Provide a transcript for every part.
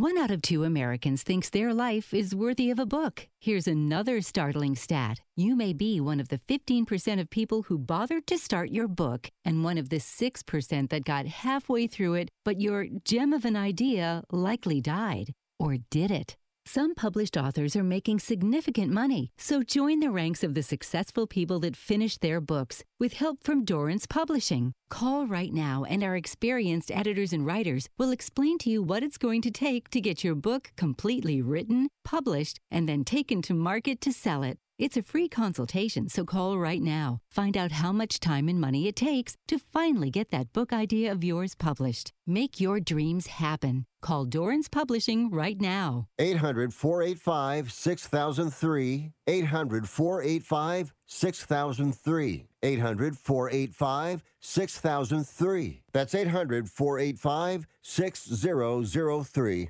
1 out of 2 Americans thinks their life is worthy of a book. Here's another startling stat. You may be one of the 15% of people who bothered to start your book and one of the 6% that got halfway through it, but your gem of an idea likely died. Or did it? Some published authors are making significant money, so join the ranks of the successful people that finished their books with help from Dorrance Publishing. Call right now and our experienced editors and writers will explain to you what it's going to take to get your book completely written, published, and then taken to market to sell it. It's a free consultation, so call right now. Find out how much time and money it takes to finally get that book idea of yours published. Make your dreams happen. Call Dorrance Publishing right now. 800-485-6003. 800-485-6003. 800-485-6003. That's 800-485-6003.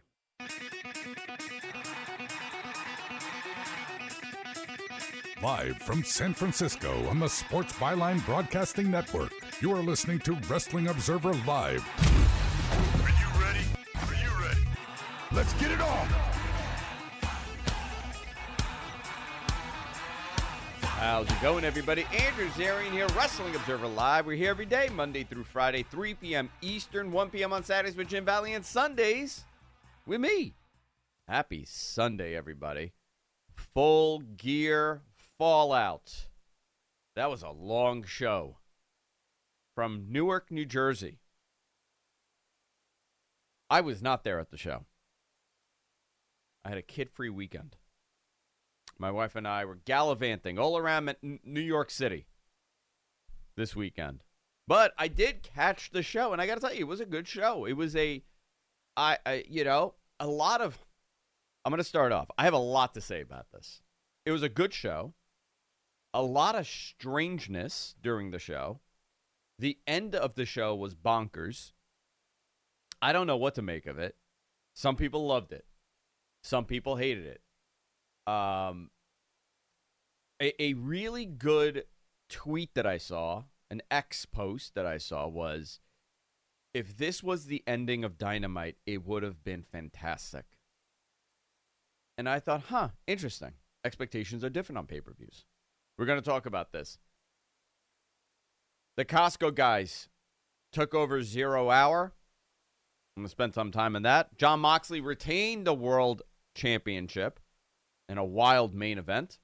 Live from San Francisco on the Sports Byline Broadcasting Network, you are listening to Wrestling Observer Live. Are you ready? Are you ready? Let's get it on! How's it going, everybody? Andrew Zarian here, Wrestling Observer Live. We're here every day, Monday through Friday, 3 p.m. Eastern, 1 p.m. on Saturdays with Jim Valley, and Sundays with me. Happy Sunday, everybody. Full Gear Fallout. That was a long show. From Newark, New Jersey. I was not there at the show. I had a kid-free weekend. My wife and I were gallivanting all around New York City this weekend. But I did catch the show, and I got to tell you, it was a good show. It was a lot of... I'm going to start off. I have a lot to say about this. It was a good show. A lot of strangeness during the show. The end of the show was bonkers. I don't know what to make of it. Some people loved it. Some people hated it. A really good tweet that I saw, an X post that I saw was, if this was the ending of Dynamite, it would have been fantastic. And I thought, interesting. Expectations are different on pay-per-views. We're going to talk about this. The Costco guys took over 0 Hour. I'm going to spend some time on that. Jon Moxley retained the World Championship in a wild main event.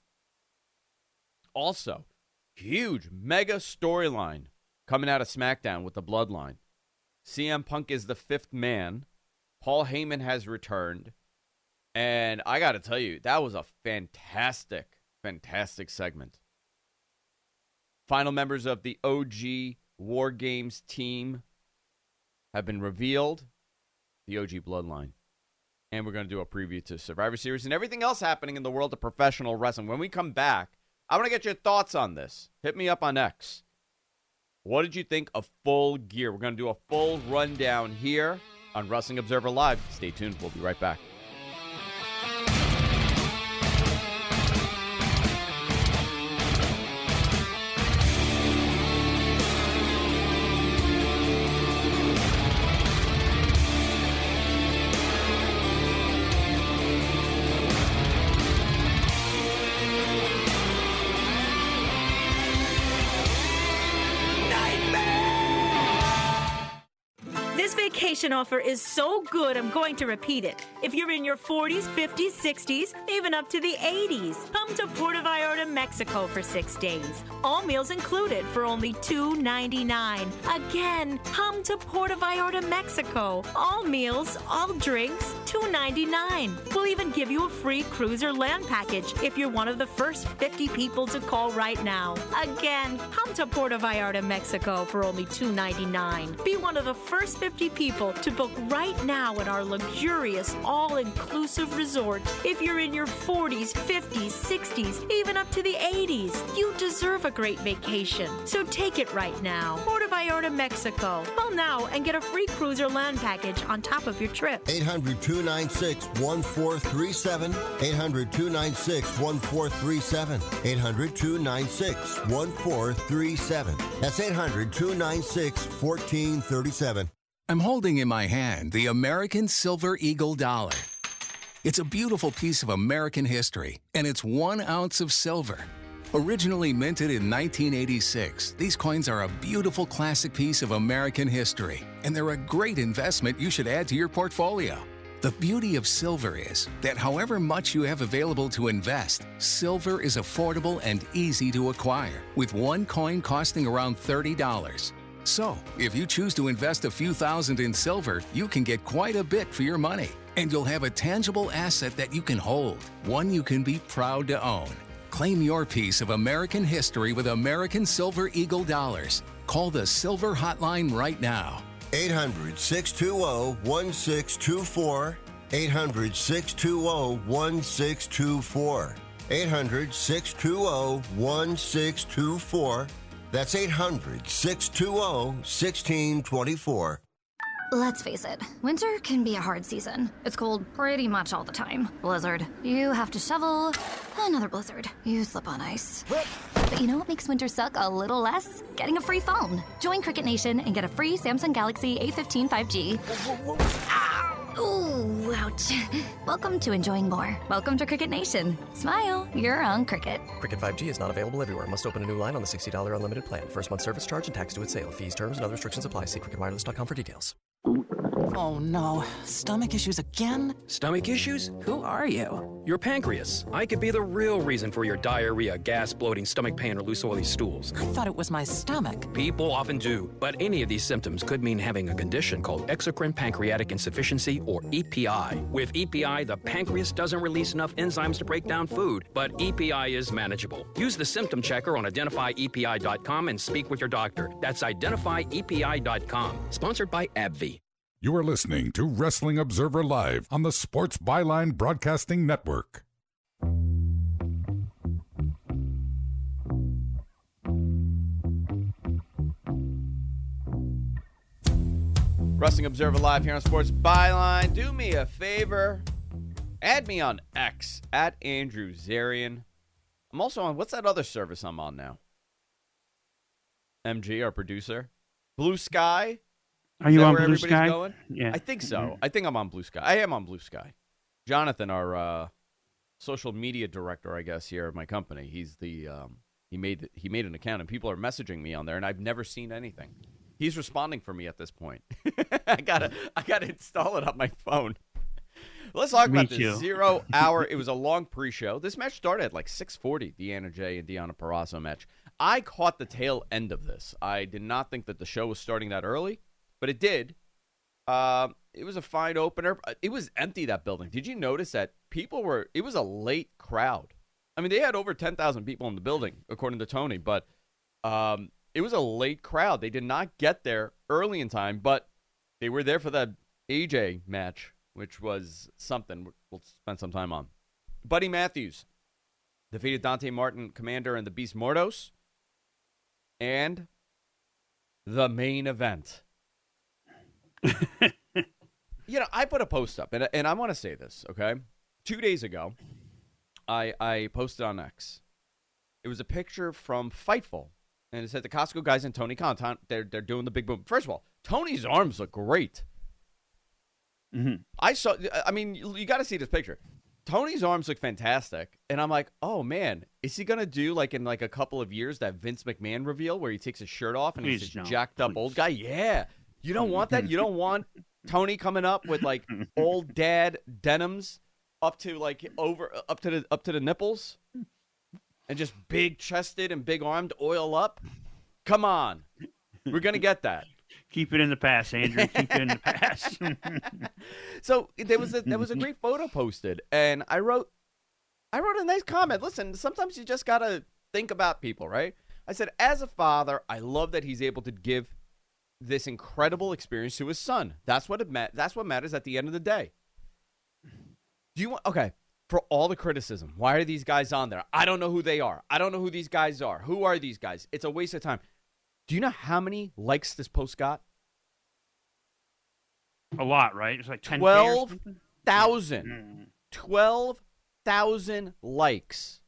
Also, huge, mega storyline coming out of SmackDown with the Bloodline. CM Punk is the 5th man. Paul Heyman has returned. And I got to tell you, that was a fantastic segment. Final members of the OG War Games team have been revealed. The OG Bloodline. And we're going to do a preview to Survivor Series and everything else happening in the world of professional wrestling. When we come back, I want to get your thoughts on this. Hit me up on X. What did you think of Full Gear? We're going to do a full rundown here on Wrestling Observer Live. Stay tuned. We'll be right back. Vacation offer is so good, I'm going to repeat it. If you're in your 40s, 50s, 60s, even up to the 80s, come to Puerto Vallarta, Mexico for 6 days. All meals included for only $2.99. Again, come to Puerto Vallarta, Mexico. All meals, all drinks, $2.99. We'll even give you a free cruiser land package if you're one of the first 50 people to call right now. Again, come to Puerto Vallarta, Mexico for only $2.99. Be one of the first 50 people to book right now at our luxurious all-inclusive resort. If you're in your 40s, 50s, 60s, even up to the 80s, you deserve a great vacation. So take it right now. Puerto Vallarta, Mexico. Call now and get a free cruiser land package on top of your trip. 800-296-1437. 800-296-1437. 800-296-1437. That's 800-296-1437. I'm holding in my hand the American Silver Eagle dollar. It's a beautiful piece of American history, and it's 1 ounce of silver. Originally minted in 1986, these coins are a beautiful classic piece of American history, and they're a great investment you should add to your portfolio. The beauty of silver is that however much you have available to invest, silver is affordable and easy to acquire, with one coin costing around $30. So, if you choose to invest a few thousand in silver, you can get quite a bit for your money, and you'll have a tangible asset that you can hold, one you can be proud to own. Claim your piece of American history with American Silver Eagle dollars. Call the Silver Hotline right now. 800-620-1624. 800-620-1624. 800-620-1624. That's 800-620-1624. Let's face it, winter can be a hard season. It's cold pretty much all the time. Blizzard. You have to shovel. Another blizzard. You slip on ice. But you know what makes winter suck a little less? Getting a free phone. Join Cricket Nation and get a free Samsung Galaxy A15 5G. Ooh, ouch. Welcome to enjoying more. Welcome to Cricket Nation. Smile, you're on Cricket. Cricket 5G is not available everywhere. Must open a new line on the $60 unlimited plan. First month service charge and tax due at sale. Fees, terms, and other restrictions apply. See cricketwireless.com for details. Oh no, stomach issues again? Stomach issues? Who are you? Your pancreas. I could be the real reason for your diarrhea, gas, bloating, stomach pain, or loose oily stools. I thought it was my stomach. People often do, but any of these symptoms could mean having a condition called exocrine pancreatic insufficiency, or EPI. With EPI, the pancreas doesn't release enough enzymes to break down food, but EPI is manageable. Use the symptom checker on identifyepi.com and speak with your doctor. That's identifyepi.com. Sponsored by AbbVie. You are listening to Wrestling Observer Live on the Sports Byline Broadcasting Network. Wrestling Observer Live here on Sports Byline. Do me a favor. Add me on X, at Andrew Zarian. I'm also on, what's that other service I'm on now? MG, our producer. Blue Sky. Are you on Blue Sky? Going? Yeah. I think so. I think I'm on Blue Sky. I am on Blue Sky. Jonathan, our social media director, I guess, here at my company, he's the he made an account, and people are messaging me on there, and I've never seen anything. He's responding for me at this point. I gotta install it on my phone. Let's talk about the 0 hour. It was a long pre-show. This match started at like 6:40, the Anna Jay and Deonna Purrazzo match. I caught the tail end of this. I did not think that the show was starting that early, but it did. It was a fine opener. It was empty, that building. Did you notice that it was a late crowd? I mean, they had over 10,000 people in the building, according to Tony, but it was a late crowd. They did not get there early in time, but they were there for the AJ match, which was something we'll spend some time on. Buddy Matthews defeated Dante Martin, Commander, and the Beast Mordos. And the main event. I put a post up, and I want to say this, okay? 2 days ago, I posted on X. It was a picture from Fightful, and it said the Costco guys and Tony Khan, they're doing the big boom. First of all, Tony's arms look great. Mm-hmm. You got to see this picture. Tony's arms look fantastic, and I'm like, oh, man, is he going to do, like, in, like, a couple of years, that Vince McMahon reveal where he takes his shirt off and he's a jacked-up old guy? Yeah. You don't want that? You don't want Tony coming up with, like, old dad denims up to the nipples and just big-chested and big-armed, oil up? Come on. We're going to get that. Keep it in the past, Andrew. Keep it in the past. So there was a great photo posted, and I wrote a nice comment. Listen, sometimes you just gotta think about people, right? I said, as a father, I love that he's able to give this incredible experience to his son. That's what matters at the end of the day. For all the criticism, why are these guys on there? I don't know who they are. I don't know who these guys are. Who are these guys? It's a waste of time. Do you know how many likes this post got? A lot, right? It's like 10,000. 12,000. 12,000 likes.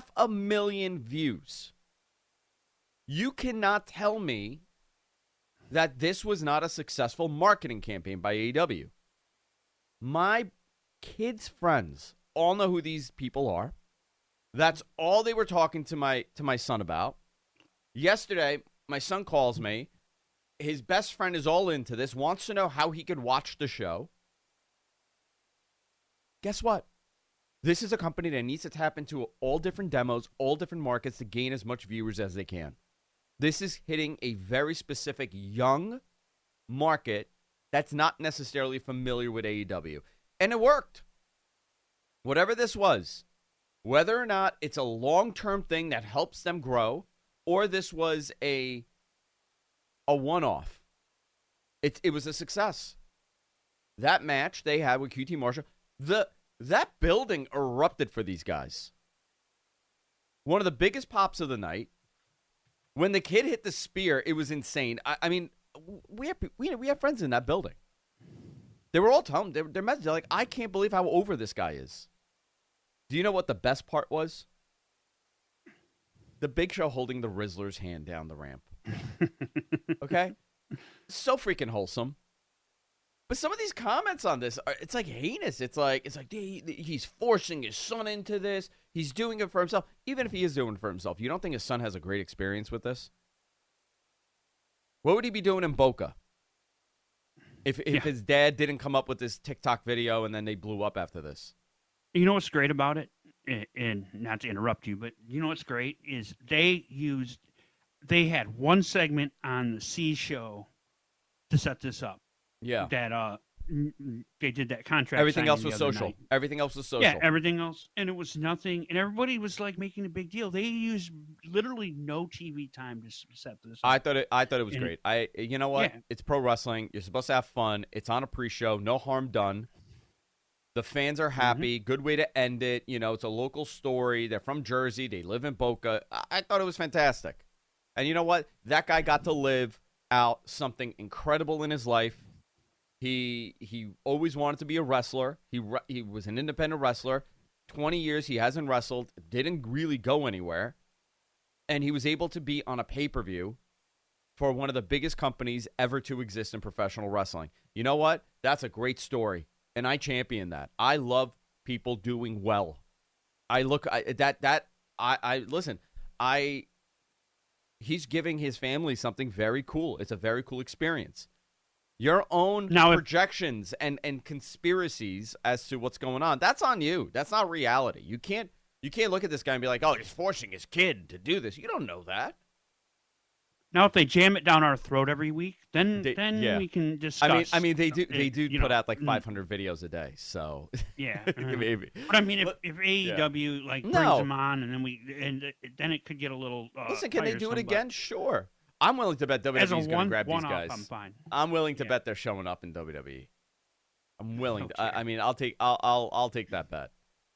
500,000 views. You cannot tell me that this was not a successful marketing campaign by AEW. My kids' friends all know who these people are. That's all they were talking to my son about. Yesterday, my son calls me. His best friend is all into this, wants to know how he could watch the show. Guess what? This is a company that needs to tap into all different demos, all different markets to gain as much viewers as they can. This is hitting a very specific young market that's not necessarily familiar with AEW. And it worked. Whatever this was, whether or not it's a long-term thing that helps them grow, or this was a one-off, it was a success. That match they had with QT Marshall, that building erupted for these guys. One of the biggest pops of the night. When the kid hit the spear, it was insane. I mean, we have friends in that building. They were all telling their message. They're like, I can't believe how over this guy is. Do you know what the best part was? The Big Show holding the Rizzler's hand down the ramp. Okay? So freaking wholesome. But some of these comments on this, it's like heinous. It's like he's forcing his son into this. He's doing it for himself. Even if he is doing it for himself, you don't think his son has a great experience with this? What would he be doing in Boca? If his dad didn't come up with this TikTok video and then they blew up after this? You know what's great about it? And not to interrupt you, but you know what's great is they had one segment on the C show to set this up. Yeah. That they did that contract. Everything else was the other social. night. Everything else was social. Yeah, everything else. And it was nothing. And everybody was like making a big deal. They used literally no TV time to set this up. I thought it was great. You know what? Yeah. It's pro wrestling. You're supposed to have fun. It's on a pre-show. No harm done. The fans are happy. Good way to end it. You know, it's a local story. They're from Jersey. They live in Boca. I thought it was fantastic. And you know what? That guy got to live out something incredible in his life. He always wanted to be a wrestler. He was an independent wrestler. 20 years he hasn't wrestled. Didn't really go anywhere. And he was able to be on a pay-per-view for one of the biggest companies ever to exist in professional wrestling. You know what? That's a great story. And I champion that. I love people doing well. He's giving his family something very cool. It's a very cool experience. Your own projections and conspiracies as to what's going on, that's on you. That's not reality. You can't look at this guy and be like, oh, he's forcing his kid to do this. You don't know that. Now, if they jam it down our throat every week, then we can discuss. I mean, they do put out like 500 videos a day, so yeah, maybe. But I mean, if AEW brings them on, and then it could get a little. Listen, can they do it again? Sure. I'm willing to bet WWE's going to grab these guys. I'm fine. I'm willing to bet they're showing up in WWE. I'm willing. I'll take that bet.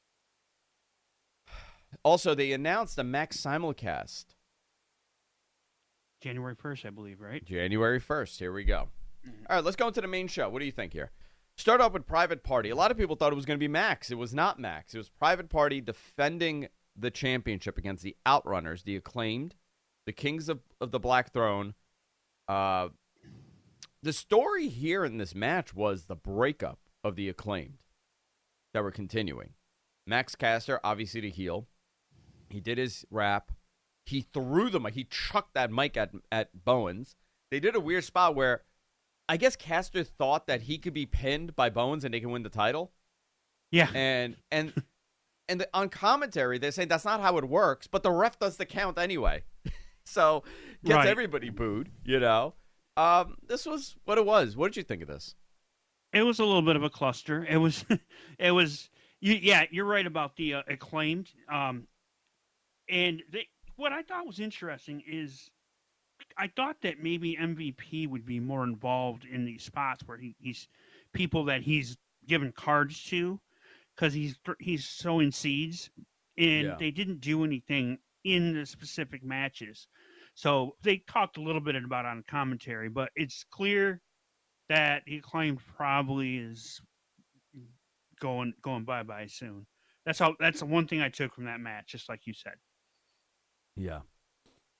Also, they announced a Max simulcast. January 1st, I believe, right? January 1st. Here we go. All right, let's go into the main show. What do you think here? Start off with Private Party. A lot of people thought it was going to be Max. It was not Max. It was Private Party defending the championship against the Outrunners, the Acclaimed, the Kings of the Black Throne. The story here in this match was the breakup of the Acclaimed that were continuing. Max Caster, obviously the heel. He did his rap. He threw the mic. He chucked that mic at Bowens. They did a weird spot where I guess Caster thought that he could be pinned by Bowens and they can win the title. Yeah. And on commentary, they're saying that's not how it works, but the ref does the count anyway. So gets everybody booed, you know. This was what it was. What did you think of this? It was a little bit of a cluster. It was, you're right about the Acclaimed. And what I thought was interesting is I thought that maybe MVP would be more involved in these spots where he's people that he's given cards to because he's sowing seeds, and they didn't do anything in the specific matches. So they talked a little bit about it on commentary, but it's clear that he claimed probably is going bye-bye soon. That's the one thing I took from that match, just like you said. Yeah.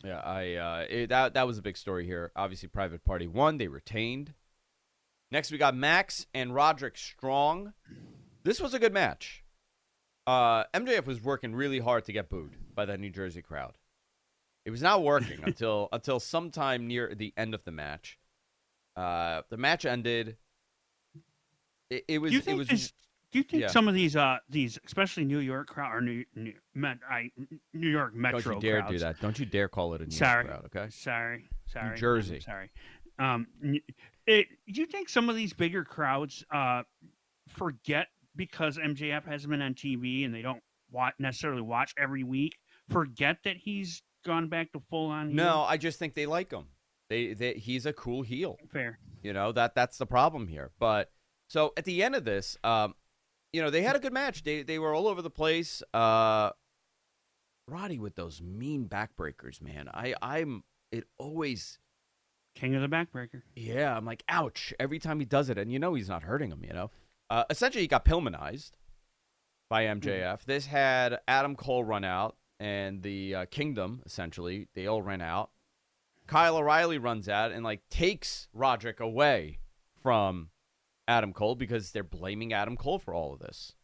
Yeah, that was a big story here. Obviously, Private Party won. They retained. Next, we got Max and Roderick Strong. This was a good match. MJF was working really hard to get booed by that New Jersey crowd. It was not working until sometime near the end of the match. The match ended. It was. Do you think some of these, especially New York crowd or New York Metro crowds? Don't you dare do that. Don't you dare call it a New York crowd, okay? Sorry. New Jersey. Sorry. Do you think some of these bigger crowds forget because MJF hasn't been on TV and they don't necessarily watch every week, forget that he's gone back to full-on heel? No, I just think they like him. He's a cool heel. Fair. That's the problem here. But so at the end of this, they had a good match. They were all over the place. Roddy with those mean backbreakers, man. It always king of the backbreaker. Yeah, I'm like, ouch, every time he does it, and he's not hurting him, Essentially, he got Pillmanized by MJF. This had Adam Cole run out, and the Kingdom, essentially, they all ran out. Kyle O'Reilly runs out and, takes Roderick away from Adam Cole because they're blaming Adam Cole for all of this.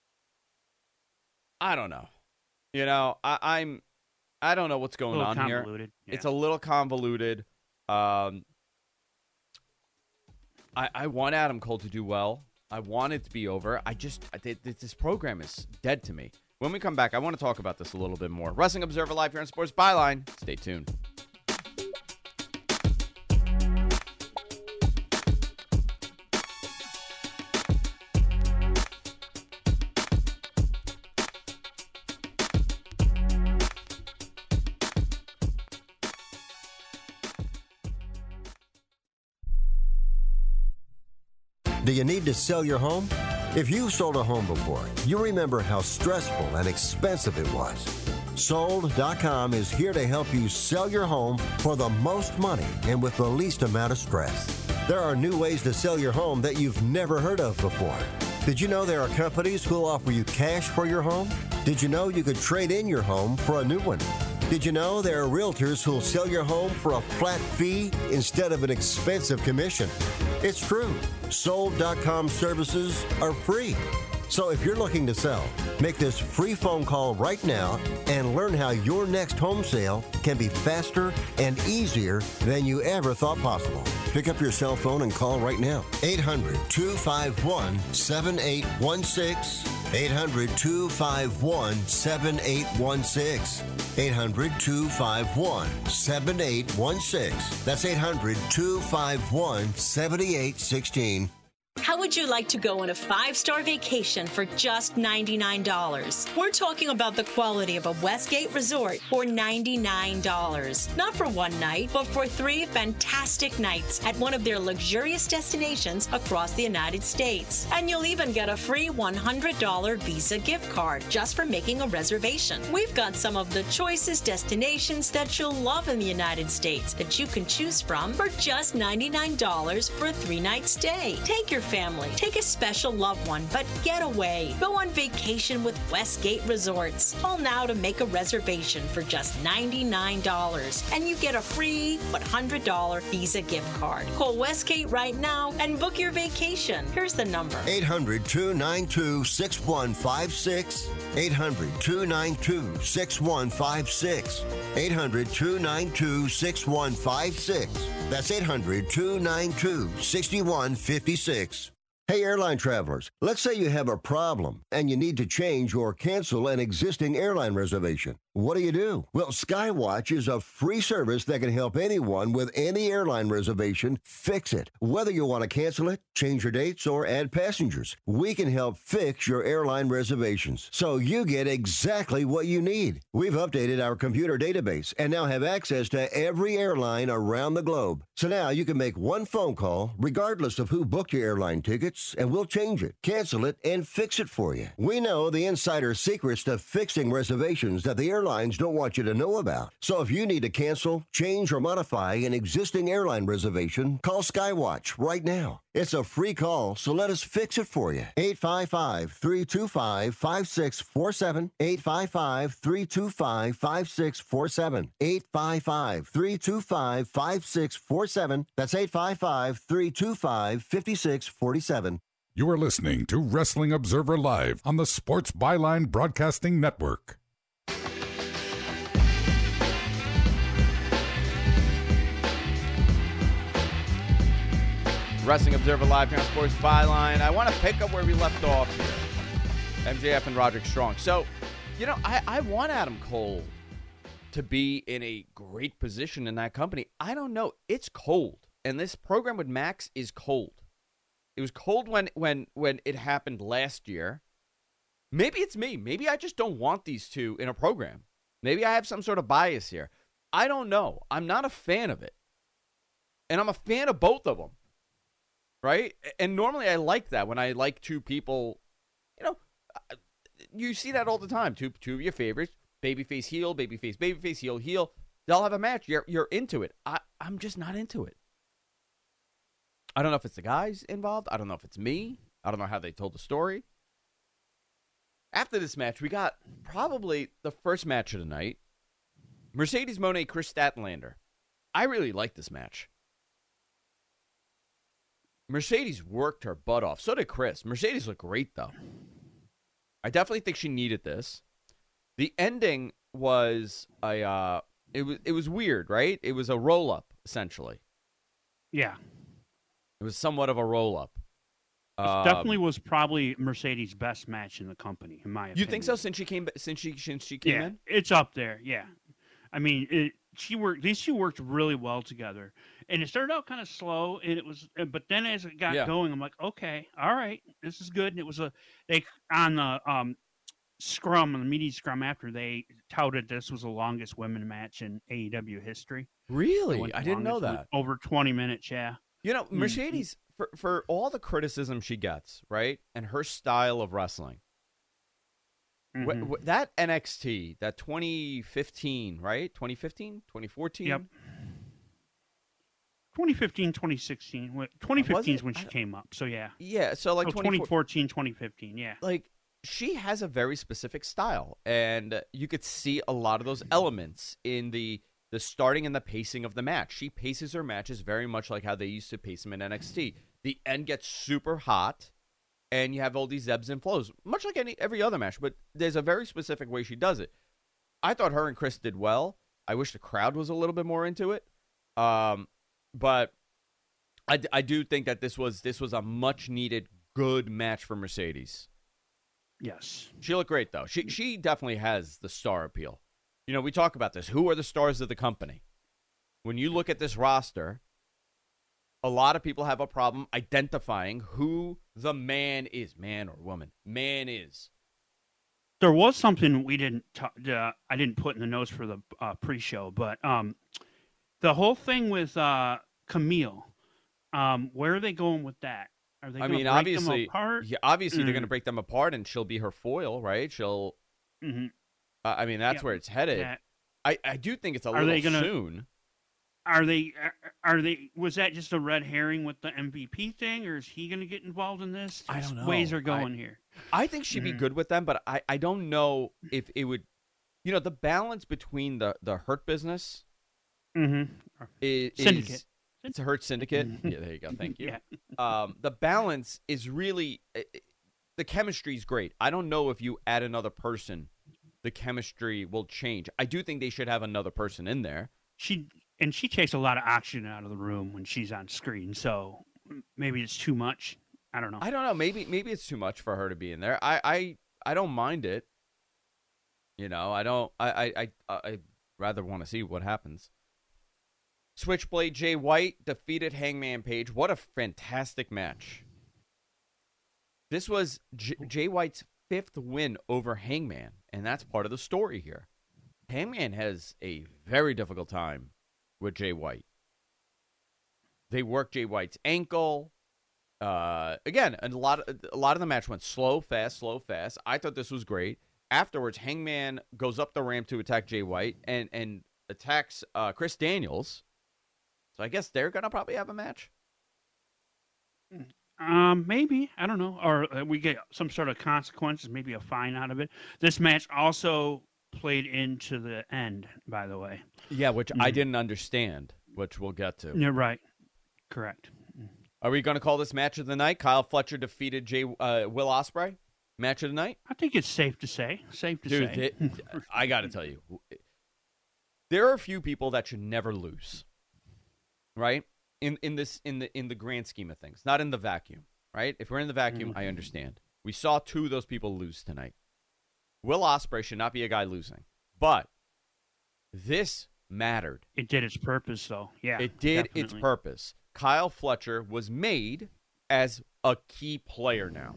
I don't know. I don't know what's going on here. Yeah. It's a little convoluted. I want Adam Cole to do well. I want it to be over. This program is dead to me. When we come back, I want to talk about this a little bit more. Wrestling Observer Live here on Sports Byline. Stay tuned. Do you need to sell your home? If you've sold a home before, you remember how stressful and expensive it was. Sold.com is here to help you sell your home for the most money and with the least amount of stress. There are new ways to sell your home that you've never heard of before. Did you know there are companies who'll offer you cash for your home? Did you know you could trade in your home for a new one? Did you know there are realtors who'll sell your home for a flat fee instead of an expensive commission? It's true. Sold.com services are free. So if you're looking to sell, make this free phone call right now and learn how your next home sale can be faster and easier than you ever thought possible. Pick up your cell phone and call right now. 800-251-7816. 800-251-7816. 800-251-7816. That's 800-251-7816. How would you like to go on a 5-star vacation for just $99? We're talking about the quality of a Westgate resort for $99. Not for one night, but for 3 fantastic nights at one of their luxurious destinations across the United States. And you'll even get a free $100 Visa gift card just for making a reservation. We've got some of the choicest destinations that you'll love in the United States that you can choose from for just $99 for a 3-night stay. Take your family, take a special loved one, but get away. Go on vacation with Westgate Resorts. Call now to make a reservation for just $99, and you get a free $100 Visa gift card. Call Westgate right now and book your vacation. Here's the number. 800-292-6156. 800-292-6156. 800-292-6156. That's 800-292-6156. Hey, airline travelers, let's say you have a problem and you need to change or cancel an existing airline reservation. What do? Well, Skywatch is a free service that can help anyone with any airline reservation fix it. Whether you want to cancel it, change your dates, or add passengers, we can help fix your airline reservations so you get exactly what you need. We've updated our computer database and now have access to every airline around the globe. So now you can make one phone call regardless of who booked your airline tickets, and we'll change it, cancel it, and fix it for you. We know the insider secrets to fixing reservations that the airline airlines don't want you to know about. So if you need to cancel, change, or modify an existing airline reservation, call Skywatch right now. It's a free call, so let us fix it for you. 855-325-5647. 855-325-5647. 855-325-5647. That's 855-325-5647. You are listening to Wrestling Observer Live on the Sports Byline Broadcasting Network. Wrestling Observer Live here on Sports Byline. I want to pick up where we left off here. MJF and Roderick Strong. So, I want Adam Cole to be in a great position in that company. I don't know. It's cold. And this program with Max is cold. It was cold when it happened last year. Maybe it's me. Maybe I just don't want these two in a program. Maybe I have some sort of bias here. I don't know. I'm not a fan of it. And I'm a fan of both of them. Right? And normally I like that when I like two people. You see that all the time. Two of your favorites. Babyface, heel, babyface, babyface, heel, heel. They'll have a match. You're into it. I'm just not into it. I don't know if it's the guys involved. I don't know if it's me. I don't know how they told the story. After this match, we got probably the first match of the night. Mercedes Moné, Chris Statlander. I really like this match. Mercedes worked her butt off. So did Chris. Mercedes looked great, though. I definitely think she needed this. The ending was it was weird, right? It was a roll-up, essentially. Yeah. It was somewhat of a roll-up. It definitely was probably Mercedes' best match in the company, in my opinion. You think so? Since she came in, it's up there. Yeah, I mean, these two worked really well together, and it started out kind of slow, and but then as it got going, I'm like, okay, all right, this is good. And it was on the scrum, on the media scrum after, they touted this was the longest women match in AEW history. Really? I didn't know that. Over 20 minutes, yeah. Mercedes, for all the criticism she gets, right, and her style of wrestling, that NXT, that 2015, right? 2015? 2014? Yep. 2015, 2016. 2015 is when she came up, so yeah. Yeah, so like 2014, 2015, yeah. Like, she has a very specific style, and you could see a lot of those elements in the starting and the pacing of the match. She paces her matches very much like how they used to pace them in NXT. The end gets super hot, and you have all these ebbs and flows, much like every other match, but there's a very specific way she does it. I thought her and Chris did well. I wish the crowd was a little bit more into it. But I do think that this was a much-needed good match for Mercedes. Yes. She looked great, though. She definitely has the star appeal. We talk about this. Who are the stars of the company? When you look at this roster, a lot of people have a problem identifying who the man is, man or woman. Man is. There was something we didn't. I didn't put in the notes for the pre-show, but the whole thing with Camille, where are they going with that? Are they going to break them apart? Yeah, obviously they're going to break them apart, and she'll be her foil, right? She'll. Mm-hmm. That's where it's headed. Yeah. I do think it's a little soon. Are they? Was that just a red herring with the MVP thing, or is he going to get involved in this? I don't know. Ways are going here. I think she'd be good with them, but I don't know if it would. The balance between the Hurt Business is Syndicate. It's a Hurt Syndicate. Yeah, there you go. Thank you. Yeah. The balance is really the chemistry is great. I don't know if you add another person, the chemistry will change. I do think they should have another person in there. She takes a lot of oxygen out of the room when she's on screen, so maybe it's too much. I don't know. Maybe it's too much for her to be in there. I don't mind it. I rather want to see what happens. Switchblade Jay White defeated Hangman Page. What a fantastic match. This was Jay White's 5th win over Hangman, and that's part of the story here. Hangman has a very difficult time with Jay White. They work Jay White's ankle. Again, a lot of the match went slow, fast. I thought this was great. afterwards, Hangman goes up the ramp to attack Jay White and attacks Chris Daniels. So I guess they're going to probably have a match. Maybe. I don't know. Or we get some sort of consequences, maybe a fine out of it. This match also played into the end, by the way. Yeah, which I didn't understand, which we'll get to. You're right. Correct. Are we going to call this match of the night? Kyle Fletcher defeated Will Ospreay? Match of the night? I think it's safe to say. Dude, I got to tell you, there are a few people that should never lose, right? In the grand scheme of things, not in the vacuum, right? If we're in the vacuum, I understand. We saw 2 of those people lose tonight. Will Ospreay should not be a guy losing, but this mattered. It did its purpose, though. Yeah, it did definitely. its purpose. Kyle Fletcher was made as a key player now.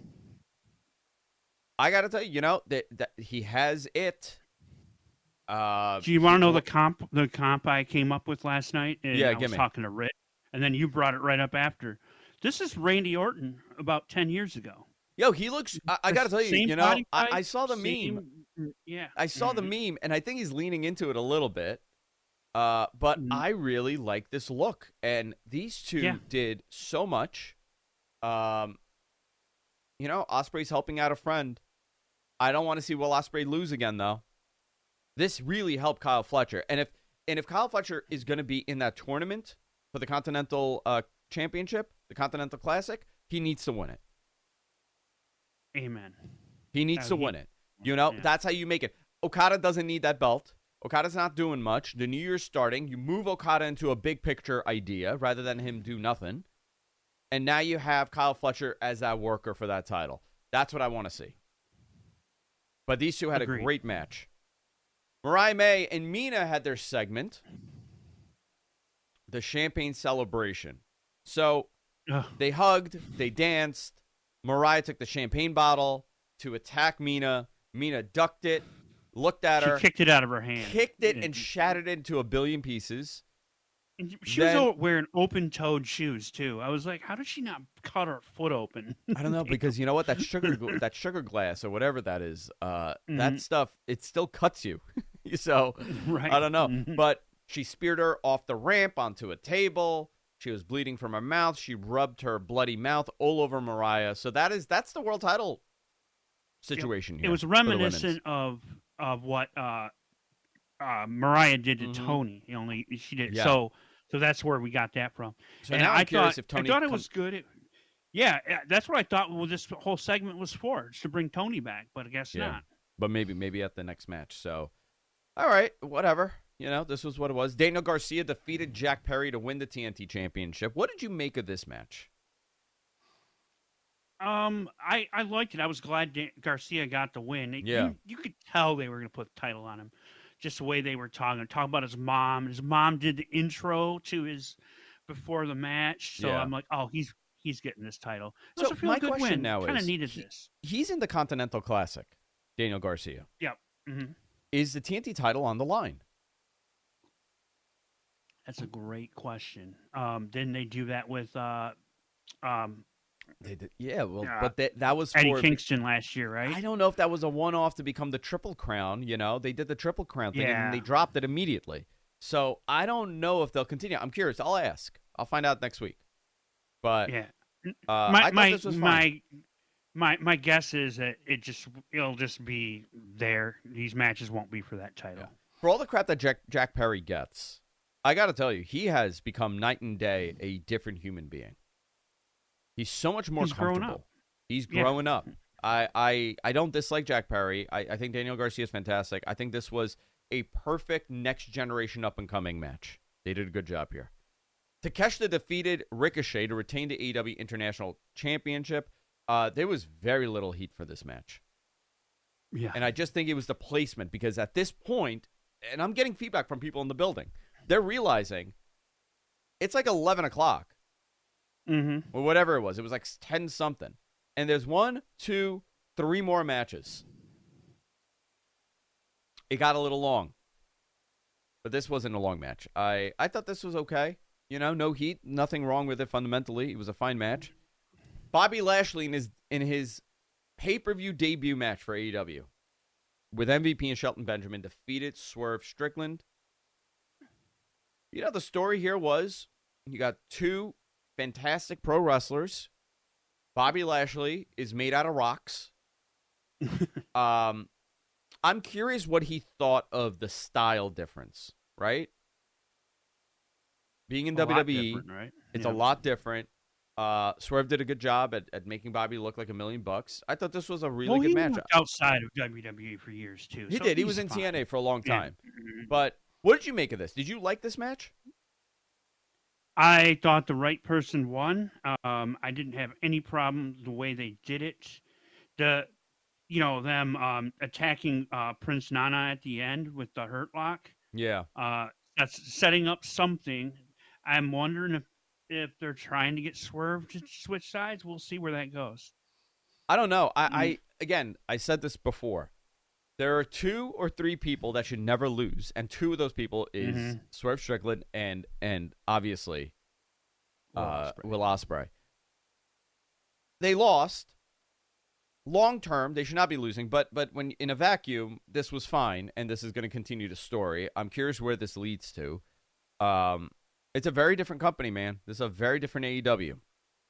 I got to tell you, that he has it. Do you want to know the comp I came up with last night? Yeah, I was talking to Rick, and then you brought it right up after. This is Randy Orton about 10 years ago. Yo, he looks. I got to tell you, I saw the meme. Yeah, I saw the meme, and I think he's leaning into it a little bit. But I really like this look, and these two did so much. Ospreay's helping out a friend. I don't want to see Will Ospreay lose again, though. This really helped Kyle Fletcher, and if Kyle Fletcher is going to be in that tournament for the Continental Championship, the Continental Classic, he needs to win it. Amen. He needs to win it. That's how you make it. Okada doesn't need that belt. Okada's not doing much. The New Year's starting. You move Okada into a big picture idea rather than him do nothing. And now you have Kyle Fletcher as that worker for that title. That's what I want to see. But these two had a great match. Mariah May and Mina had their segment, the Champagne Celebration. So they hugged, they danced. Mariah took the champagne bottle to attack Mina. Mina ducked it, looked at her. She kicked it out of her hand. Kicked it and shattered it into a billion pieces. And she was wearing open-toed shoes, too. I was like, how did she not cut her foot open? I don't know, because you know what? That sugar glass or whatever that is, that stuff, it still cuts you. So, right. I don't know. But she speared her off the ramp onto a table. She was bleeding from her mouth. She rubbed her bloody mouth all over Mariah. So that's the world title situation here. It was reminiscent of what Mariah did to Tony. She did. Yeah. So that's where we got that from. So now I'm curious if Tony... I thought it was good. That's what I thought this whole segment was for. It's to bring Tony back, but I guess not. But maybe at the next match. So, all right, whatever. This was what it was. Daniel Garcia defeated Jack Perry to win the TNT Championship. What did you make of this match? I liked it. I was glad Garcia got the win. You could tell they were going to put the title on him. Just the way they were talking about his mom. His mom did the intro to his before the match. So I'm like, oh, he's getting this title. So my question win. now Kinda is, needed this. He's in the Continental Classic, Daniel Garcia. Yep. Mm-hmm. Is the TNT title on the line? That's a great question. Didn't they do that with They did, but that was Eddie for Kingston last year, right? I don't know if that was a one-off to become the Triple Crown. They did the Triple Crown thing and they dropped it immediately. So I don't know if they'll continue. I'm curious. I'll ask. I'll find out next week. But I thought this was fine. My guess is that it'll just be there. These matches won't be for that title. Yeah. For all the crap that Jack Perry gets, I got to tell you, he has become night and day a different human being. He's so much more comfortable. He's growing up. I don't dislike Jack Perry. I think Daniel Garcia is fantastic. I think this was a perfect next generation up and coming match. They did a good job here. Takeshita defeated Ricochet to retain the AEW International Championship. There was very little heat for this match. Yeah. And I just think it was the placement because at this point, and I'm getting feedback from people in the building, they're realizing it's like 11 o'clock. Mm-hmm. Or whatever it was. It was like 10-something. And there's 1, 2, 3 more matches. It got a little long. But this wasn't a long match. I thought this was okay. No heat. Nothing wrong with it fundamentally. It was a fine match. Bobby Lashley in his pay-per-view debut match for AEW with MVP and Shelton Benjamin, defeated Swerve Strickland. You know, the story here was you got two fantastic pro wrestlers. Bobby Lashley is made out of rocks. I'm curious what he thought of the style difference, right? Being in WWE, right? It's a lot different. Swerve did a good job at making Bobby look like $1 million. I thought this was a really good matchup. Outside of WWE for years too. He did. He was in fine. TNA for a long time. Yeah. But what did you make of this? Did you like this match? I thought the right person won. I didn't have any problem the way they did it. Them attacking Prince Nana at the end with the Hurt Lock. Yeah. That's setting up something. I'm wondering if they're trying to get Swerve to switch sides. We'll see where that goes. I don't know. I said this before. There are 2 or 3 people that should never lose, and 2 of those people is Swerve Strickland and obviously Will Ospreay. They lost. Long term, they should not be losing, but when in a vacuum, this was fine, and this is going to continue the story. I'm curious where this leads to. It's a very different company, man. This is a very different AEW.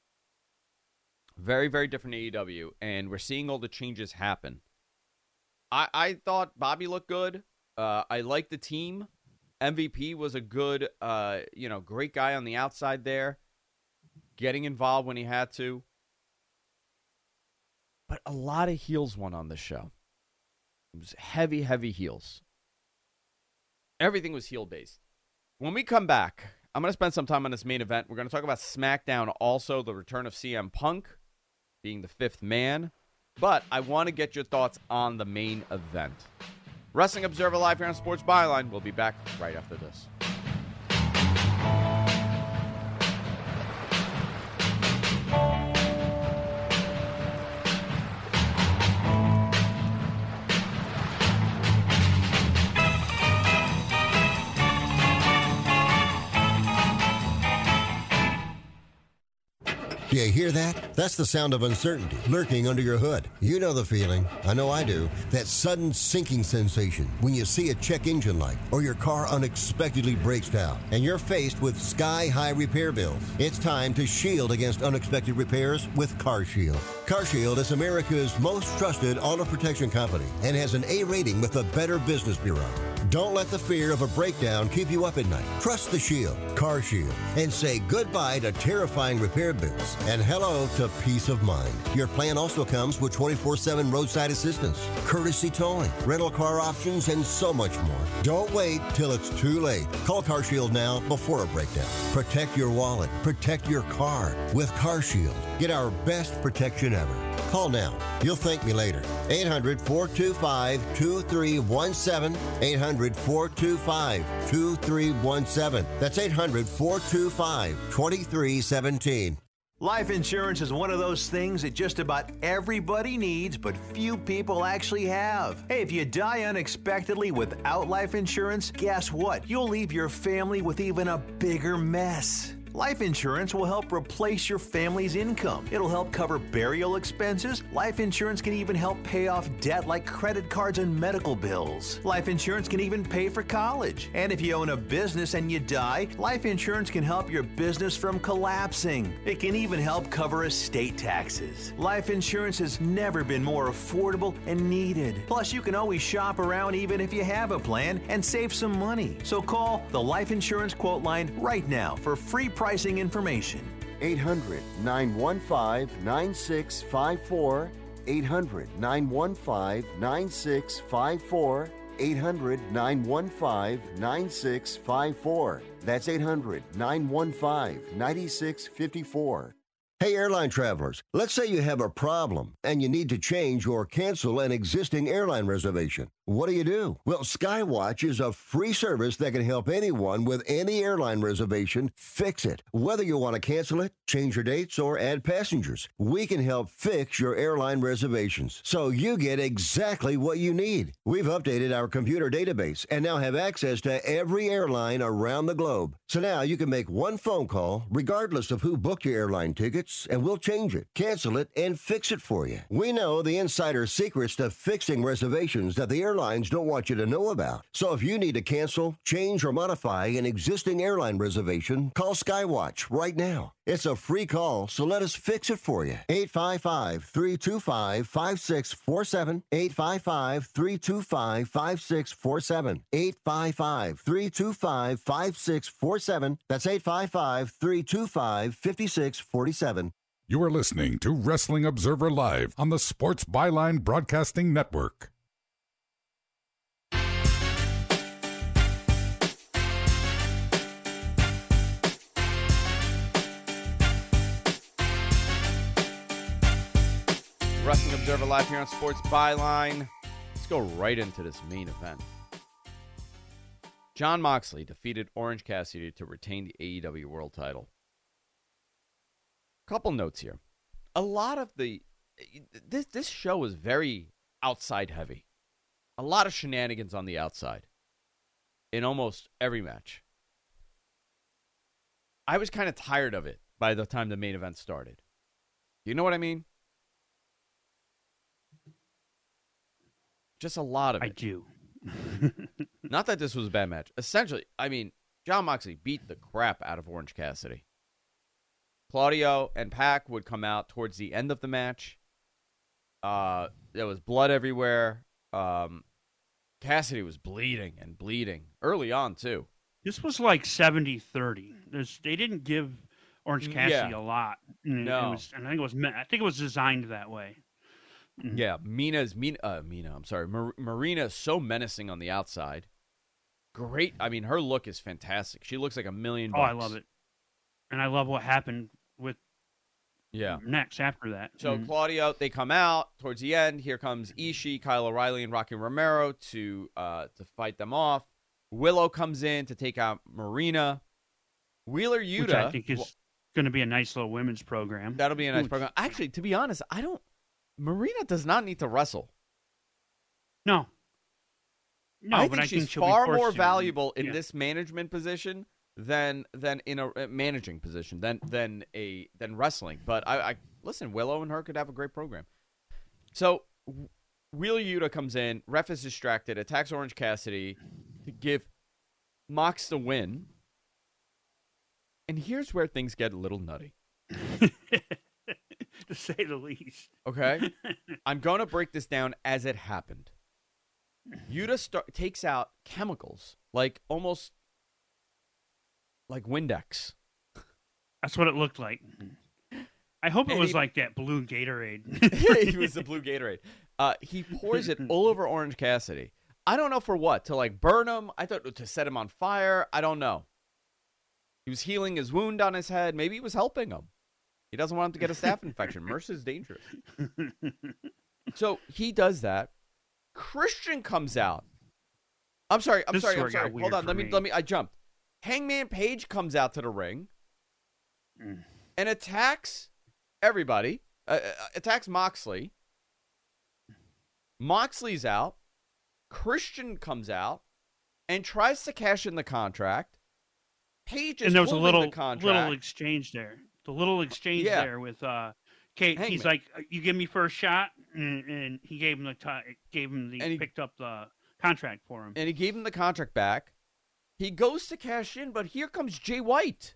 Very, very different AEW, and we're seeing all the changes happen. I thought Bobby looked good. I liked the team. MVP was a good, great guy on the outside there, getting involved when he had to. But a lot of heels won on this show. It was heavy, heavy heels. Everything was heel-based. When we come back, I'm going to spend some time on this main event. We're going to talk about SmackDown also, the return of CM Punk being the 5th man. But I want to get your thoughts on the main event. Wrestling Observer Live here on Sports Byline. We'll be back right after this. Do you hear that? That's the sound of uncertainty lurking under your hood. You know the feeling. I know I do. That sudden sinking sensation when you see a check engine light or your car unexpectedly breaks down and you're faced with sky-high repair bills. It's time to shield against unexpected repairs with CarShield. CarShield is America's most trusted auto protection company and has an A rating with the Better Business Bureau. Don't let the fear of a breakdown keep you up at night. Trust the Shield, CarShield, and say goodbye to terrifying repair bills and hello to peace of mind. Your plan also comes with 24/7 roadside assistance, courtesy towing, rental car options, and so much more. Don't wait till it's too late. Call CarShield now before a breakdown. Protect your wallet. Protect your car with CarShield. Get our best protection ever. Call now. You'll thank me later. 800-425-2317. 800-425-2317. That's 800-425-2317. Life insurance is one of those things that just about everybody needs, but few people actually have. Hey, if you die unexpectedly without life insurance, guess what? You'll leave your family with even a bigger mess. Life insurance will help replace your family's income. It'll help cover burial expenses. Life insurance can even help pay off debt like credit cards and medical bills. Life insurance can even pay for college. And if you own a business and you die, life insurance can help your business from collapsing. It can even help cover estate taxes. Life insurance has never been more affordable and needed. Plus, you can always shop around even if you have a plan and save some money. So call the Life Insurance Quote Line right now for free pricing information. 800-915-9654. 800-915-9654. 800-915-9654. That's 800-915-9654. Hey, airline travelers, let's say you have a problem and you need to change or cancel an existing airline reservation. What do? Well, Skywatch is a free service that can help anyone with any airline reservation fix it. Whether you want to cancel it, change your dates, or add passengers, we can help fix your airline reservations so you get exactly what you need. We've updated our computer database and now have access to every airline around the globe. So now you can make one phone call, regardless of who booked your airline tickets, tickets, and we'll change it, cancel it, and fix it for you. We know the insider secrets to fixing reservations that the airlines don't want you to know about. So if you need to cancel, change, or modify an existing airline reservation, call Skywatch right now. It's a free call, so let us fix it for you. 855-325-5647. 855-325-5647. 855-325-5647. That's 855-325-5647. You are listening to Wrestling Observer Live on the Sports Byline Broadcasting Network. Wrestling Observer Live here on Sports Byline. Let's go right into this main event. Jon Moxley defeated Orange Cassidy to retain the AEW World Title. Couple notes here. A lot of this show is very outside heavy. A lot of shenanigans on the outside in almost every match. I was kind of tired of it by the time the main event started. You know what I mean? Just a lot of it. I do. Not that this was a bad match. Essentially, I mean, Jon Moxley beat the crap out of Orange Cassidy. Claudio and Pac would come out towards the end of the match. There was blood everywhere. Cassidy was bleeding early on, too. This was like 70-30. They didn't give Orange Cassidy a lot. No. I think it was designed that way. Yeah, Marina is so menacing on the outside. Great. I mean, her look is fantastic. She looks like $1 million. Oh, I love it. And I love what happened with next after that. So Claudio, they come out towards the end. Here comes Ishii, Kyle O'Reilly, and Rocky Romero to fight them off. Willow comes in to take out Marina. Wheeler Yuta, which I think is going to be a nice little women's program. That'll be a nice program. Actually, to be honest, Marina does not need to wrestle. No, I but think I she's think far more valuable in this management position than in a managing position than wrestling. But I listen, Willow and her could have a great program. So Wheeler Yuta comes in, ref is distracted, attacks Orange Cassidy to give Mox the win. And here's where things get a little nutty. To say the least. Okay? I'm going to break this down as it happened. Yuta takes out chemicals, almost like Windex. That's what it looked like. I hope it was like that blue Gatorade. It was the blue Gatorade. He pours it all over Orange Cassidy. I don't know for what. To burn him? I thought to set him on fire. I don't know. He was healing his wound on his head. Maybe he was helping him. He doesn't want him to get a staph infection. MRSA is dangerous. So he does that. Christian comes out. I'm sorry. Hold on. Let me. I jumped. Hangman Page comes out to the ring and attacks everybody. Attacks Moxley. Moxley's out. Christian comes out and tries to cash in the contract. Page is and there was a little exchange there. The little exchange there with Kate. He's like, "You give me first shot," and he gave him picked up the contract for him, and he gave him the contract back. He goes to cash in, but here comes Jay White.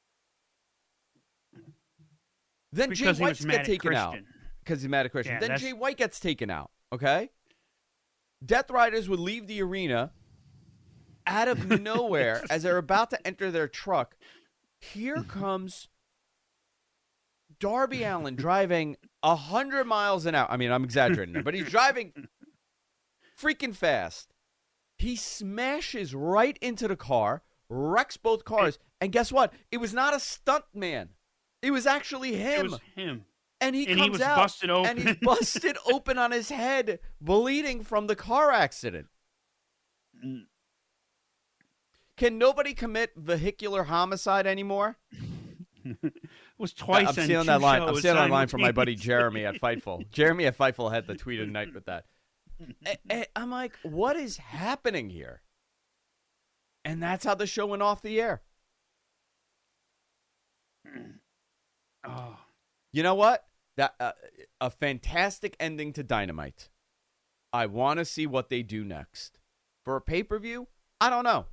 Then Jay White gets taken out because he's mad at Christian. Then Jay White gets taken out. Okay, Death Riders would leave the arena out of nowhere as they're about to enter their truck. Here comes Darby Allin driving 100 miles an hour. I mean, I'm exaggerating there, but he's driving freaking fast. He smashes right into the car, wrecks both cars, and guess what? It was not a stunt man. It was actually him. It was him. And he was out, busted open. and he's busted open on his head, bleeding from the car accident. Can nobody commit vehicular homicide anymore? It was twice. I'm stealing that line. I'm stealing that line from my buddy Jeremy at Fightful. Jeremy at Fightful had the tweet of the night with that. I'm like, what is happening here? And that's how the show went off the air. Oh, You know what? That a fantastic ending to Dynamite. I want to see what they do next. For a pay-per-view, I don't know.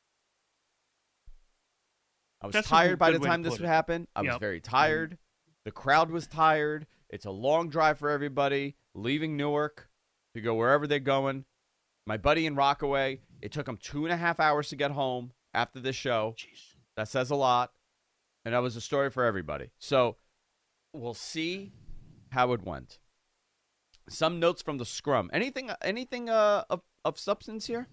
I was tired by the time this would happen. I was very tired. The crowd was tired. It's a long drive for everybody, leaving Newark to go wherever they're going. My buddy in Rockaway, it took him 2.5 hours to get home after this show. Jeez. That says a lot. And that was a story for everybody. So we'll see how it went. Some notes from the scrum. Anything of substance here?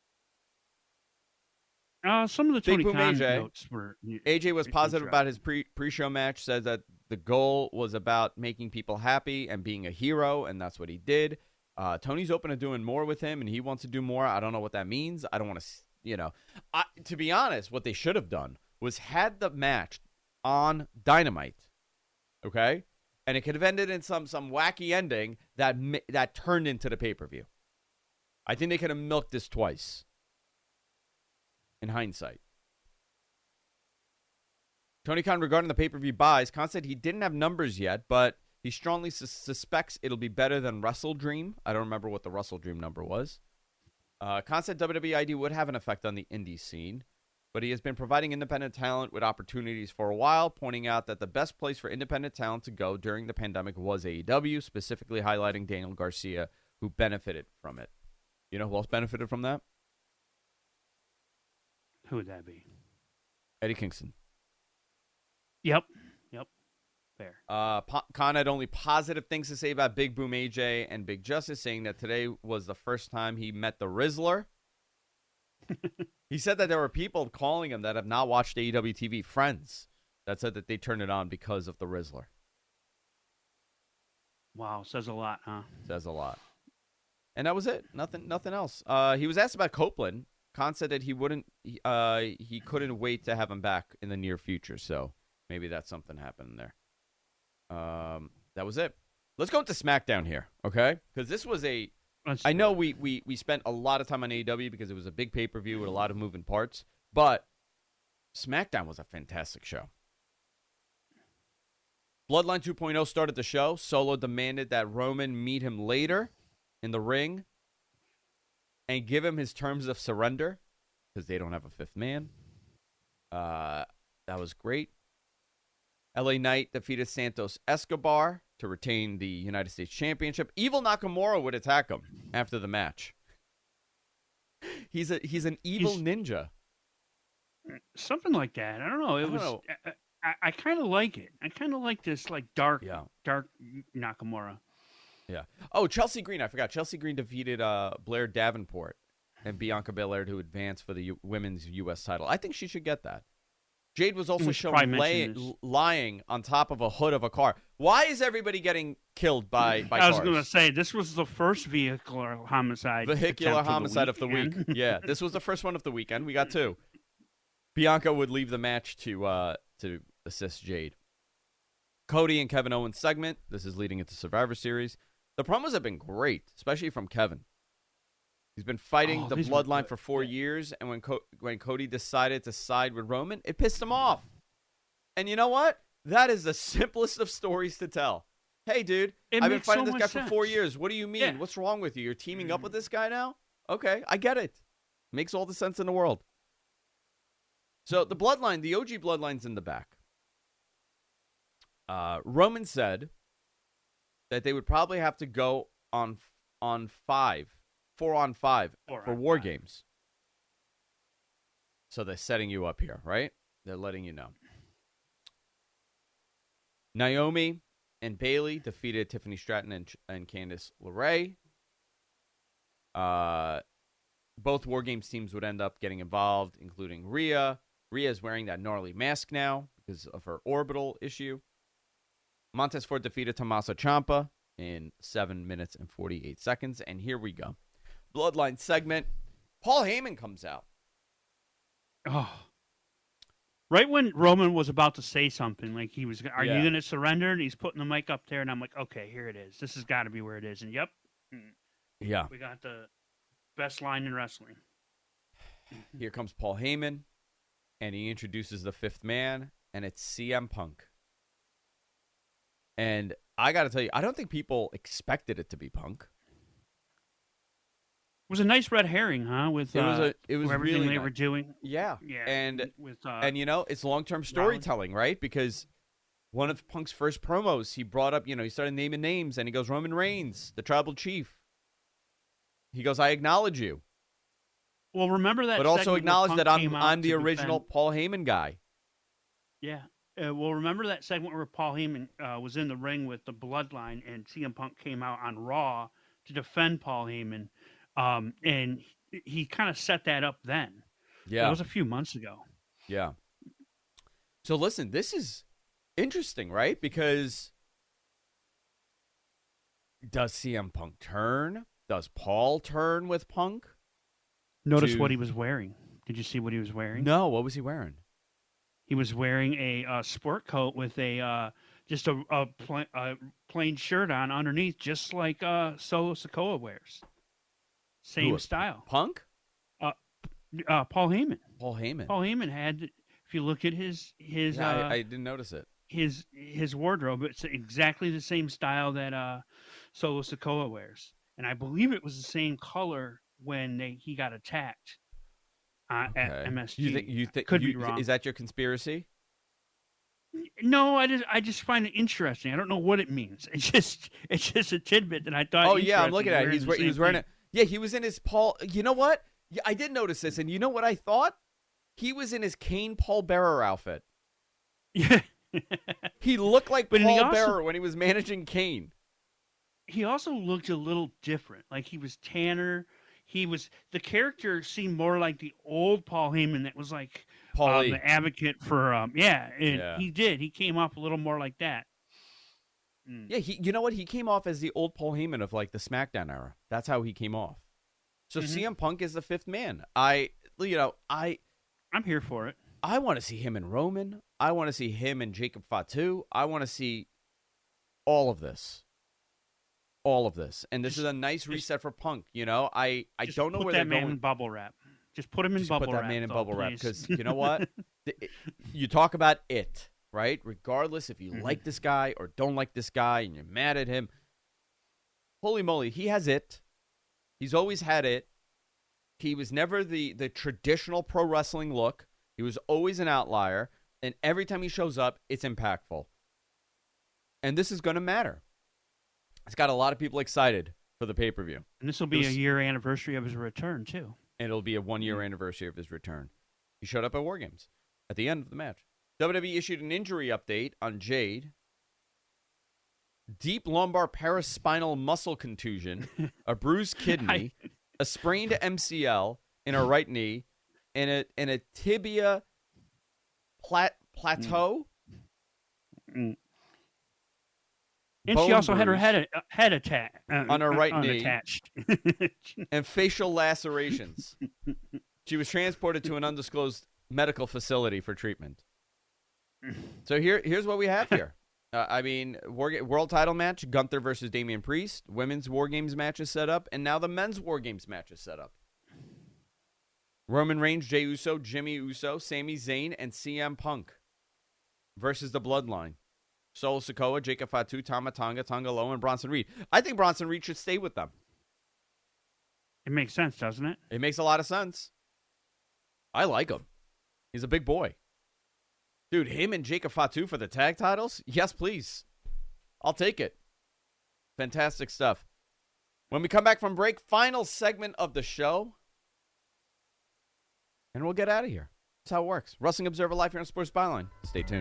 Some of the Tony Big Boom Khan AJ. notes were... AJ was positive about his pre-show match, said that the goal was about making people happy and being a hero, and that's what he did. Tony's open to doing more with him, and he wants to do more. I don't know what that means. I don't want to, to be honest, what they should have done was had the match on Dynamite, okay? And it could have ended in some wacky ending that turned into the pay-per-view. I think they could have milked this twice. In hindsight. Tony Khan regarding the pay-per-view buys, Khan said he didn't have numbers yet, but he strongly suspects it'll be better than Wrestle Dream. I don't remember what the Wrestle Dream number was. Khan said WWE ID would have an effect on the indie scene, but he has been providing independent talent with opportunities for a while, pointing out that the best place for independent talent to go during the pandemic was AEW, specifically highlighting Daniel Garcia, who benefited from it. You know who else benefited from that? Who would that be? Eddie Kingston. Yep. Fair. Khan had only positive things to say about Big Boom AJ and Big Justice, saying that today was the first time he met the Rizzler. He said that there were people calling him that have not watched AEW TV, friends, that said that they turned it on because of the Rizzler. Wow, says a lot, huh? Says a lot. And that was it. Nothing else. He was asked about Copeland. Khan said that he couldn't wait to have him back in the near future, so maybe that's something happening there. That was it. Let's go into SmackDown here, okay? Because this was I know we spent a lot of time on AEW because it was a big pay-per-view with a lot of moving parts, but SmackDown was a fantastic show. Bloodline 2.0 started the show. Solo demanded that Roman meet him later in the ring and give him his terms of surrender because they don't have a fifth man. That was great. LA Knight defeated Santos Escobar to retain the United States Championship. Evil Nakamura would attack him after the match. He's an evil ninja. Something like that. I don't know. I kind of like it. I kind of like this dark Nakamura. Yeah. Oh, Chelsea Green. I forgot. Chelsea Green defeated Blair Davenport and Bianca Belair to advance for the women's U.S. title. I think she should get that. Jade was also shown lying on top of a hood of a car. Why is everybody getting killed by cars? I was going to say, this was the first vehicular homicide. Vehicular homicide of the week. Yeah, this was the first one of the weekend. We got two. Bianca would leave the match to assist Jade. Cody and Kevin Owens segment. This is leading into Survivor Series. The promos have been great, especially from Kevin. He's been fighting the bloodline for 4 years, and when Cody decided to side with Roman, it pissed him off. And you know what? That is the simplest of stories to tell. Hey, dude, I've been fighting this guy for 4 years. What do you mean? Yeah. What's wrong with you? You're teaming up with this guy now? Okay, I get it. Makes all the sense in the world. So the bloodline, the OG bloodline's in the back. Roman said that they would probably have to go on 4-on-5 for War Games. So they're setting you up here, right? They're letting you know. Naomi and Bayley defeated Tiffany Stratton and Candice LeRae. Both War Games teams would end up getting involved, including Rhea. Rhea is wearing that gnarly mask now because of her orbital issue. Montez Ford defeated Tommaso Ciampa in 7 minutes and 48 seconds. And here we go. Bloodline segment. Paul Heyman comes out. Oh. Right when Roman was about to say something, like he was, are you going to surrender? And he's putting the mic up there, and I'm like, okay, here it is. This has got to be where it is. And yep. Yeah. We got the best line in wrestling. Here comes Paul Heyman, and he introduces the fifth man, and it's CM Punk. And I got to tell you, I don't think people expected it to be Punk. It was a nice red herring, huh? With it was everything really they nice. were doing. Yeah. And with you know, it's long-term storytelling, right? Because one of Punk's first promos, he brought up, you know, he started naming names, and he goes, Roman Reigns, the tribal chief. He goes, I acknowledge you. Well, remember that, but also segment acknowledge where that Punk came out I'm the to original defend- Paul Heyman guy. Yeah. Well, remember that segment where Paul Heyman was in the ring with the Bloodline, and CM Punk came out on Raw to defend Paul Heyman, and he kind of set that up then. Yeah. It was a few months ago. Yeah. So listen, this is interesting, right? Because does CM Punk turn? Does Paul turn with Punk? Notice what he was wearing. Did you see what he was wearing? No, what was he wearing? He was wearing a sport coat with a just a plain shirt on underneath, just like Solo Sikoa wears. Same style. Punk? Paul Heyman. Paul Heyman. Paul Heyman had. If you look at his I didn't notice it. His wardrobe, it's exactly the same style that Solo Sikoa wears, and I believe it was the same color when he got attacked at MSG. You think could be wrong? Is that your conspiracy? No, I just find it interesting. I don't know what it means. It's just a tidbit that I thought. Oh yeah, I'm looking at it. He was wearing it. Yeah, he was in his Paul. You know what? Yeah, I did notice this, and you know what I thought? He was in his Kane Paul Bearer outfit. Yeah. He looked like But he Paul also- Bearer when he was managing Kane. He also looked a little different. Like he was tanner. The character seemed more like the old Paul Heyman that was like Paulie. the advocate for He did. He came off a little more like that. Yeah, you know what? He came off as the old Paul Heyman of like the SmackDown era. That's how he came off. So CM Punk is the fifth man. I'm here for it. I want to see him and Roman. I want to see him and Jacob Fatu. I want to see all of this. All of this. And this is a nice reset for Punk. You know, I don't know where they're Put that man going. in bubble wrap. Just put him in bubble wrap. Put that man in bubble wrap. please. Because you know what? You talk about it, right? Regardless if you like this guy or don't like this guy and you're mad at him. Holy moly, he has it. He's always had it. He was never the traditional pro wrestling look. He was always an outlier. And every time he shows up, it's impactful. And this is going to matter. It's got a lot of people excited for the pay-per-view. And this will be a year anniversary of his return, too. And it'll be a 1-year anniversary of his return. He showed up at War Games at the end of the match. WWE issued an injury update on Jade. Deep lumbar paraspinal muscle contusion, a bruised kidney, a sprained MCL in her right knee, and a tibia plateau. And she also had her head attack on her right knee, unattached. and facial lacerations. She was transported to an undisclosed medical facility for treatment. So here's what we have here. World title match, Gunther versus Damian Priest. Women's War Games match is set up, and now the men's War Games match is set up. Roman Reigns, Jey Uso, Jimmy Uso, Sami Zayn, and CM Punk versus the Bloodline. Solo Sikoa, Jacob Fatu, Tama Tonga, Tonga Loa, and Bronson Reed. I think Bronson Reed should stay with them. It makes sense, doesn't it? It makes a lot of sense. I like him. He's a big boy. Dude, him and Jacob Fatu for the tag titles? Yes, please. I'll take it. Fantastic stuff. When we come back from break, final segment of the show. And we'll get out of here. That's how it works. Wrestling Observer Live here on Sports Byline. Stay tuned.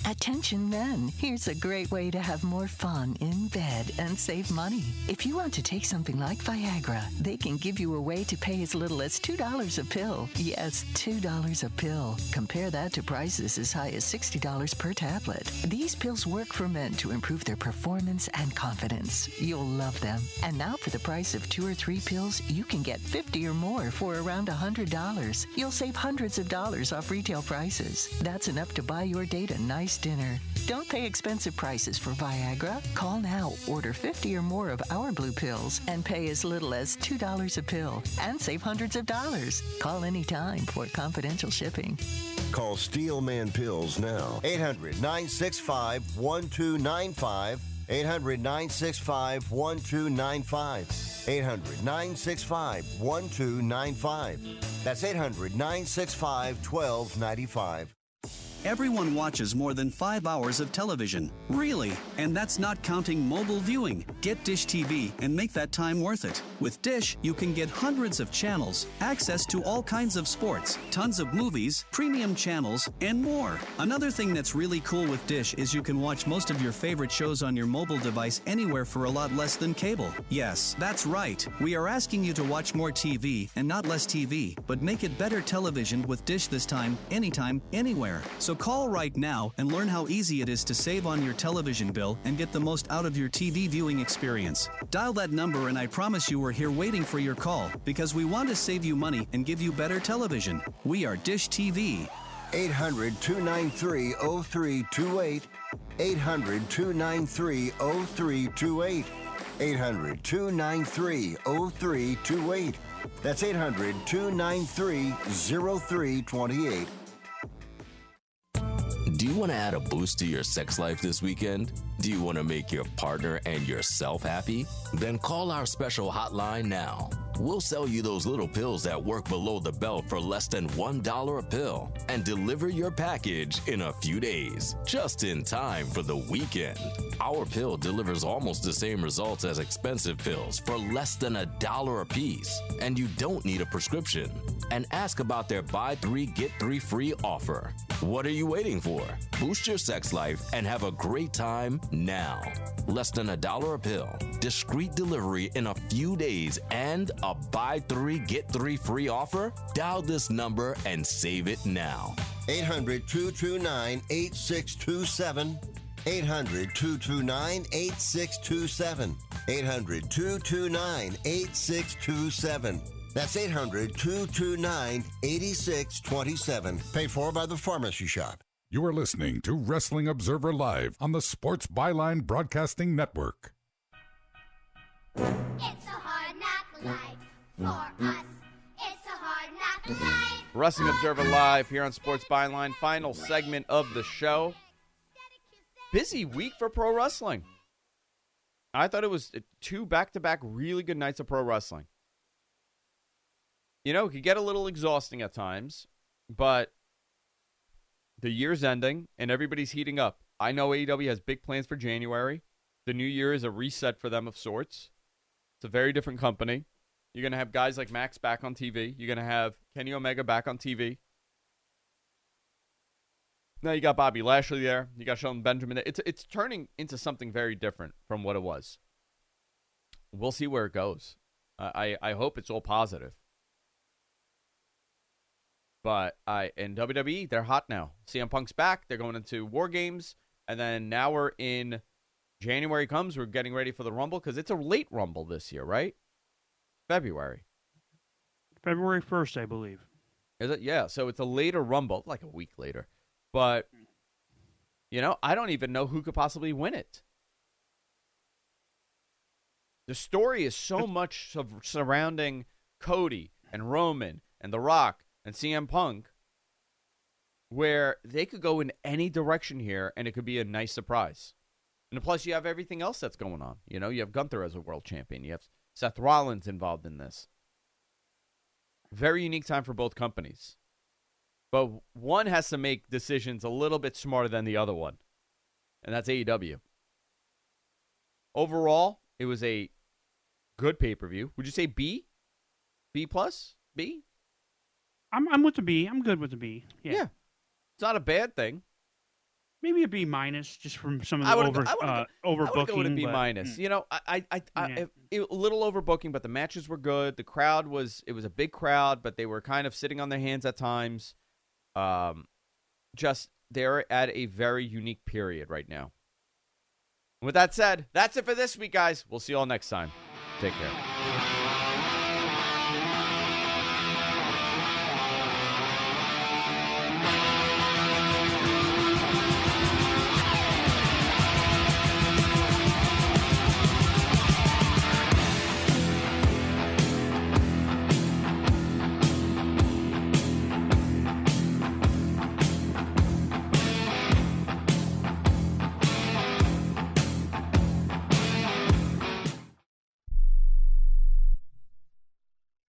Attention men, here's a great way to have more fun in bed and save money. If you want to take something like Viagra, they can give you a way to pay as little as $2 a pill. Yes, $2 a pill. Compare that to prices as high as $60 per tablet. These pills work for men to improve their performance and confidence. You'll love them. And now for the price of 2 or 3 pills, you can get 50 or more for around $100. You'll save hundreds of dollars off retail prices. That's enough to buy your date a nice dinner. Don't pay expensive prices for Viagra. Call now, order 50 or more of our blue pills, and pay as little as $2 a pill and save hundreds of dollars. Call anytime for confidential shipping. Call Steelman Pills now. 800-965-1295. 800-965-1295. 800-965-1295. That's 800-965-1295. Everyone watches more than 5 hours of television. Really? And that's not counting mobile viewing. Get Dish TV and make that time worth it. With Dish, you can get hundreds of channels, access to all kinds of sports, tons of movies, premium channels, and more. Another thing that's really cool with Dish is you can watch most of your favorite shows on your mobile device anywhere for a lot less than cable. Yes, that's right. We are asking you to watch more TV and not less TV, but make it better television with Dish this time, anytime, anywhere. So call right now and learn how easy it is to save on your television bill and get the most out of your TV viewing experience. Dial that number and I promise you we're here waiting for your call because we want to save you money and give you better television. We are Dish TV. 800-293-0328. 800-293-0328. 800-293-0328. That's 800-293-0328. Do you want to add a boost to your sex life this weekend? Do you want to make your partner and yourself happy? Then call our special hotline now. We'll sell you those little pills that work below the belt for less than $1 a pill and deliver your package in a few days, just in time for the weekend. Our pill delivers almost the same results as expensive pills for less than $1 a piece, and you don't need a prescription. And ask about their buy 3, get 3 free offer. What are you waiting for? Boost your sex life and have a great time now. Less than $1 a pill, discreet delivery in a few days, and a buy 3, get 3 free offer? Dial this number and save it now. 800-229-8627. 800-229-8627. 800-229-8627. That's 800-229-8627. Paid for by the Pharmacy Shop. You are listening to Wrestling Observer Live on the Sports Byline Broadcasting Network. It's a hard knock life for us. It's a hard knock life. Wrestling Observer Live here on Sports Byline. Final segment of the show. Busy week for pro wrestling. I thought it was 2 back-to-back really good nights of pro wrestling. You know, it could get a little exhausting at times, but the year's ending and everybody's heating up. I know AEW has big plans for January. The new year is a reset for them of sorts. It's a very different company. You're going to have guys like Max back on TV. You're going to have Kenny Omega back on TV. Now you got Bobby Lashley there. You got Shelton Benjamin there. It's turning into something very different from what it was. We'll see where it goes. I hope it's all positive. But in WWE, they're hot now. CM Punk's back. They're going into War Games. And then now we're in January comes. We're getting ready for the Rumble because it's a late Rumble this year, right? February 1st, I believe. Is it? Yeah. So it's a later Rumble, like a week later. But, you know, I don't even know who could possibly win it. The story is so much surrounding Cody and Roman and The Rock and CM Punk, where they could go in any direction here, and it could be a nice surprise. And plus, you have everything else that's going on. You know, you have Gunther as a world champion. You have Seth Rollins involved in this. Very unique time for both companies. But one has to make decisions a little bit smarter than the other one, and that's AEW. Overall, it was a good pay-per-view. Would you say B? B+? B? I'm with the B. I'm good with the B. Yeah. It's not a bad thing. Maybe a B minus, just from some of I the would overbooking. I would go with a B minus. but, You know, a little overbooking, but the matches were good. The crowd it was a big crowd, but they were kind of sitting on their hands at times. Just they're at a very unique period right now. With that said, that's it for this week, guys. We'll see you all next time. Take care.